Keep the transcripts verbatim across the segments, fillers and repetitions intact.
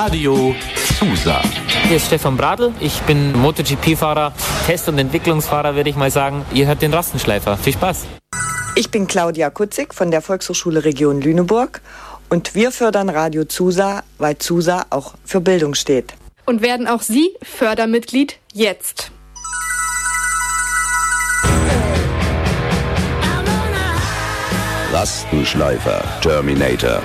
Radio Zusa. Hier ist Stefan Bradl, ich bin MotoGP-Fahrer, Test- und Entwicklungsfahrer, würde ich mal sagen. Ihr hört den Rastenschleifer. Viel Spaß! Ich bin Claudia Kutzig von der Volkshochschule Region Lüneburg und wir fördern Radio Zusa, weil Zusa auch für Bildung steht. Und werden auch Sie Fördermitglied jetzt. Rastenschleifer Terminator.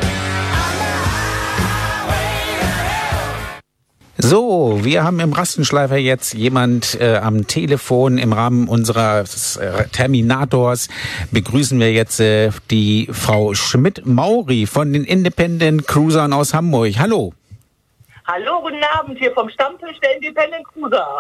So, wir haben im Rastenschleifer jetzt jemand äh, am Telefon. Im Rahmen unseres äh, Terminators begrüßen wir jetzt äh, die Frau Schmidt-Mauri von den Independent Cruisern aus Hamburg. Hallo. Hallo, guten Abend hier vom Stammtisch der Independent Cruiser.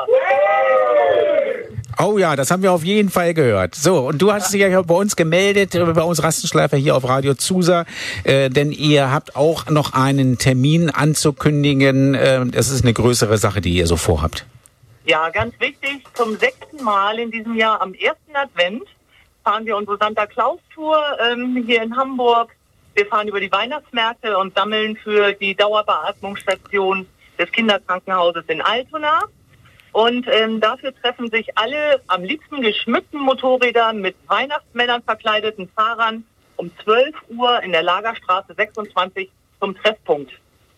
Oh ja, das haben wir auf jeden Fall gehört. So, und du hast dich ja bei uns gemeldet, bei uns Rastenschleifer hier auf Radio Zusa, äh, denn ihr habt auch noch einen Termin anzukündigen. Äh, das ist eine größere Sache, die ihr so vorhabt. Ja, ganz wichtig, zum sechsten Mal in diesem Jahr am ersten Advent fahren wir unsere Santa Claus Tour ähm, hier in Hamburg. Wir fahren über die Weihnachtsmärkte und sammeln für die Dauerbeatmungsstation des Kinderkrankenhauses in Altona. Und ähm, dafür treffen sich alle am liebsten geschmückten Motorräder mit Weihnachtsmännern verkleideten Fahrern um zwölf Uhr in der Lagerstraße sechsundzwanzig zum Treffpunkt.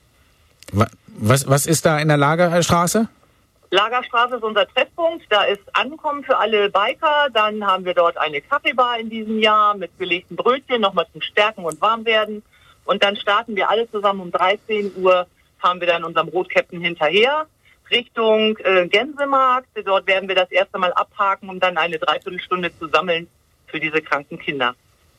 Was, was ist da in der Lagerstraße? Lagerstraße ist unser Treffpunkt. Da ist Ankommen für alle Biker. Dann haben wir dort eine Kaffeebar in diesem Jahr mit belegten Brötchen, nochmal zum Stärken und Warmwerden. Und dann starten wir alle zusammen um dreizehn Uhr, fahren wir dann unserem Rotkäppchen hinterher Richtung äh, Gänsemarkt. Dort werden wir das erste Mal abhaken, um dann eine Dreiviertelstunde zu sammeln für diese kranken Kinder.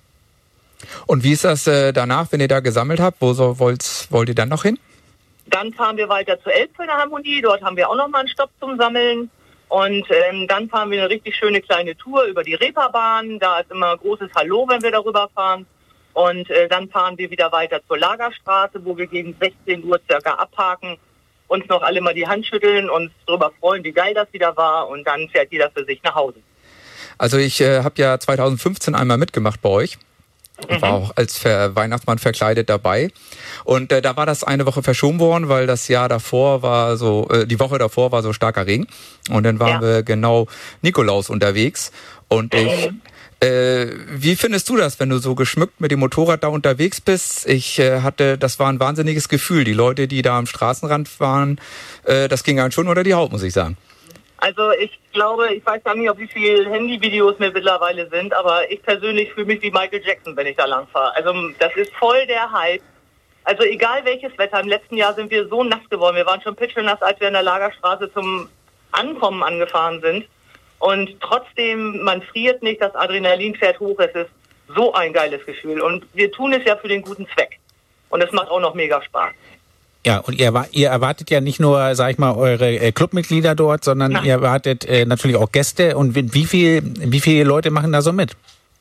Und wie ist das äh, danach, wenn ihr da gesammelt habt? Wo so, wollt, wollt ihr dann noch hin? Dann fahren wir weiter zur Elbphilharmonie. Dort haben wir auch nochmal einen Stopp zum Sammeln. Und ähm, dann fahren wir eine richtig schöne kleine Tour über die Reeperbahn. Da ist immer großes Hallo, wenn wir darüber fahren. Und äh, dann fahren wir wieder weiter zur Lagerstraße, wo wir gegen sechzehn Uhr circa abhaken, uns noch alle mal die Hand schütteln, uns darüber freuen, wie geil das wieder war. Und dann fährt jeder für sich nach Hause. Also ich äh, habe ja zweitausendfünfzehn einmal mitgemacht bei euch. Ich war auch als Ver- Weihnachtsmann verkleidet dabei. Und äh, da war das eine Woche verschoben worden, weil das Jahr davor war so, äh, die Woche davor war so starker Regen. Und dann waren ja. wir genau Nikolaus unterwegs. Und ich, äh, wie findest du das, wenn du so geschmückt mit dem Motorrad da unterwegs bist? Ich äh, hatte, das war ein wahnsinniges Gefühl. Die Leute, die da am Straßenrand waren, äh, das ging einem schon unter die Haut, muss ich sagen. Also ich glaube, ich weiß gar nicht, wie viele Handyvideos mir mittlerweile sind, aber ich persönlich fühle mich wie Michael Jackson, wenn ich da lang fahre. Also das ist voll der Hype. Also egal welches Wetter, im letzten Jahr sind wir so nass geworden. Wir waren schon pitschelnass, als wir in der Lagerstraße zum Ankommen angefahren sind. Und trotzdem, man friert nicht, das Adrenalin fährt hoch. Es ist so ein geiles Gefühl. Und wir tun es ja für den guten Zweck. Und es macht auch noch mega Spaß. Ja, und ihr, ihr erwartet ja nicht nur, sag ich mal, eure äh, Clubmitglieder dort, sondern ja. ihr erwartet äh, natürlich auch Gäste. Und wie viel, wie viele Leute machen da so mit?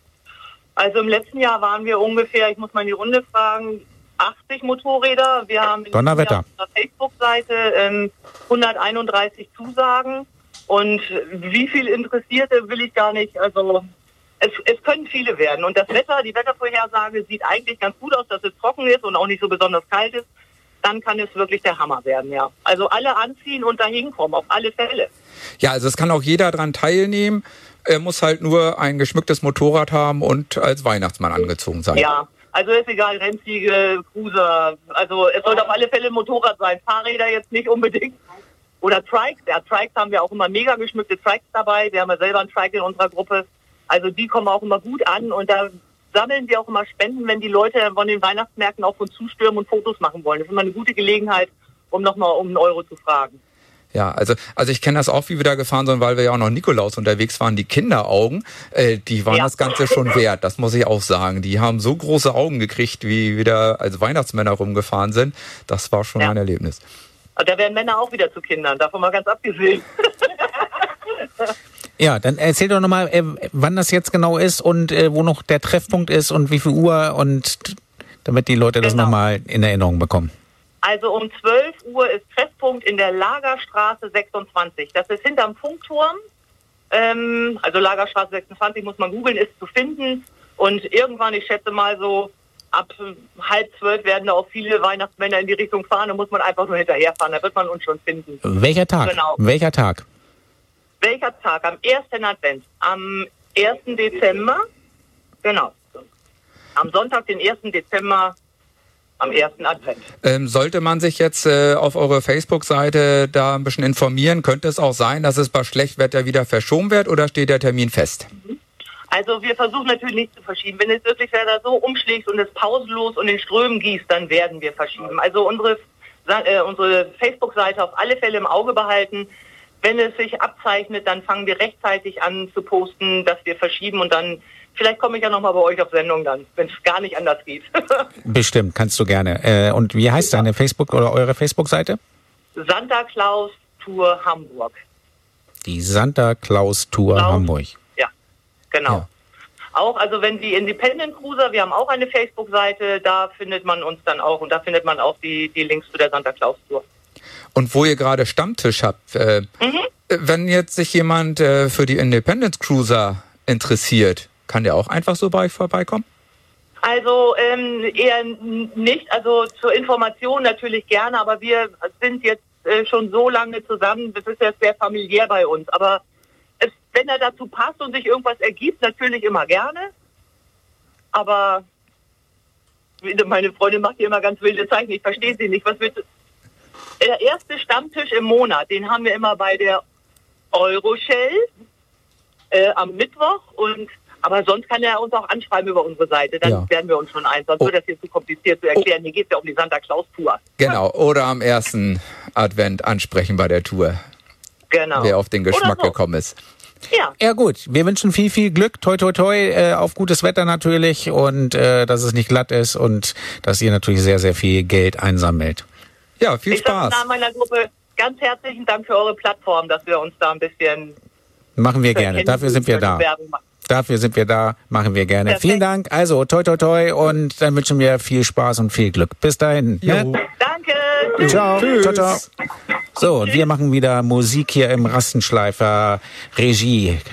Also im letzten Jahr waren wir ungefähr, ich muss mal in die Runde fragen, achtzig Motorräder. Wir haben in Donnerwetter. auf unserer Facebook-Seite ähm, hunderteinunddreißig Zusagen. Und wie viel Interessierte will ich gar nicht. Also es, es können viele werden. Und das Wetter, die Wettervorhersage sieht eigentlich ganz gut aus, dass es trocken ist und auch nicht so besonders kalt ist. Dann kann es wirklich der Hammer werden, ja. Also alle anziehen und dahin kommen, auf alle Fälle. Ja, also es kann auch jeder dran teilnehmen. Er muss halt nur ein geschmücktes Motorrad haben und als Weihnachtsmann angezogen sein. Ja, also ist egal, Rennziege, Cruiser. Also es sollte auf alle Fälle ein Motorrad sein. Fahrräder jetzt nicht unbedingt. Oder Trikes. Ja, Trikes haben wir auch immer mega geschmückte Trikes dabei. Wir haben ja selber einen Trike in unserer Gruppe. Also die kommen auch immer gut an und da sammeln wir auch immer Spenden, wenn die Leute von den Weihnachtsmärkten auf uns zustürmen und Fotos machen wollen. Das ist immer eine gute Gelegenheit, um nochmal um einen Euro zu fragen. Ja, also also ich kenne das auch, wie wir da gefahren sind, weil wir ja auch noch Nikolaus unterwegs waren. Die Kinderaugen, äh, die waren ja. das Ganze schon wert, das muss ich auch sagen. Die haben so große Augen gekriegt, wie wir da als Weihnachtsmänner rumgefahren sind. Das war schon ja. ein Erlebnis. Da werden Männer auch wieder zu Kindern, davon mal ganz abgesehen. Ja, dann erzähl doch nochmal, äh, wann das jetzt genau ist und äh, wo noch der Treffpunkt ist und wie viel Uhr und damit die Leute das genau. nochmal in Erinnerung bekommen. Also um zwölf Uhr ist Treffpunkt in der Lagerstraße sechsundzwanzig. Das ist hinterm Funkturm. Ähm, also Lagerstraße sechsundzwanzig muss man googeln, ist zu finden. Und irgendwann, ich schätze mal so ab halb zwölf werden da auch viele Weihnachtsmänner in die Richtung fahren. Da muss man einfach nur hinterherfahren. Da wird man uns schon finden. Welcher Tag? Genau. Welcher Tag? Welcher Tag? Am ersten Advent. Am ersten Dezember. Genau. Am Sonntag, den ersten Dezember, am ersten Advent. Ähm, sollte man sich jetzt äh, auf eure Facebook-Seite da ein bisschen informieren, könnte es auch sein, dass es bei Schlechtwetter wieder verschoben wird oder steht der Termin fest? Also wir versuchen natürlich nicht zu verschieben. Wenn es wirklich Wetter so umschlägt und es pausenlos und in Strömen gießt, dann werden wir verschieben. Also unsere, äh, unsere Facebook-Seite auf alle Fälle im Auge behalten. Wenn es sich abzeichnet, dann fangen wir rechtzeitig an zu posten, dass wir verschieben und dann, vielleicht komme ich ja nochmal bei euch auf Sendung dann, wenn es gar nicht anders geht. Bestimmt, kannst du gerne. Äh, und wie heißt deine Facebook- oder eure Facebook-Seite? Santa Claus Tour Hamburg. Die Santa Claus Tour Claus. Hamburg. Ja, genau. Ja. Auch, also wenn die Independent Cruiser, wir haben auch eine Facebook-Seite, da findet man uns dann auch und da findet man auch die, die Links zu der Santa Claus Tour. Und wo ihr gerade Stammtisch habt, äh, Mhm. wenn jetzt sich jemand äh, für die Independence Cruiser interessiert, kann der auch einfach so bei euch vorbeikommen? Also ähm, eher n- nicht, also zur Information natürlich gerne, aber wir sind jetzt äh, schon so lange zusammen, das ist jetzt sehr familiär bei uns, aber es, wenn er dazu passt und sich irgendwas ergibt, natürlich immer gerne, aber meine Freundin macht hier immer ganz wilde Zeichen, ich verstehe sie nicht, was willst du? Der erste Stammtisch im Monat, den haben wir immer bei der Euroshell äh, am Mittwoch und aber sonst kann er uns auch anschreiben über unsere Seite, dann Ja. werden wir uns schon ein, sonst Oh. wird das hier zu kompliziert zu erklären. Hier geht es ja um die Santa Claus Tour. Genau, oder am ersten Advent ansprechen bei der Tour, Genau. wer auf den Geschmack Oder so. gekommen ist. Ja, Ja gut, wir wünschen viel, viel Glück, toi, toi, toi, äh, auf gutes Wetter natürlich und äh, dass es nicht glatt ist und dass ihr natürlich sehr, sehr viel Geld einsammelt. Ja, viel ich sage im Spaß. Namen meiner Gruppe ganz herzlichen Dank für eure Plattform, dass wir uns da ein bisschen Machen wir gerne, dafür sind wir da. Werbung machen. Dafür sind wir da, machen wir gerne. Perfekt. Vielen Dank, also toi, toi, toi und dann wünschen wir viel Spaß und viel Glück. Bis dahin. Jo. Ne? Danke. Tschüss. Ciao, ciao, ciao. So, und wir machen wieder Musik hier im Rassenschleifer Regie.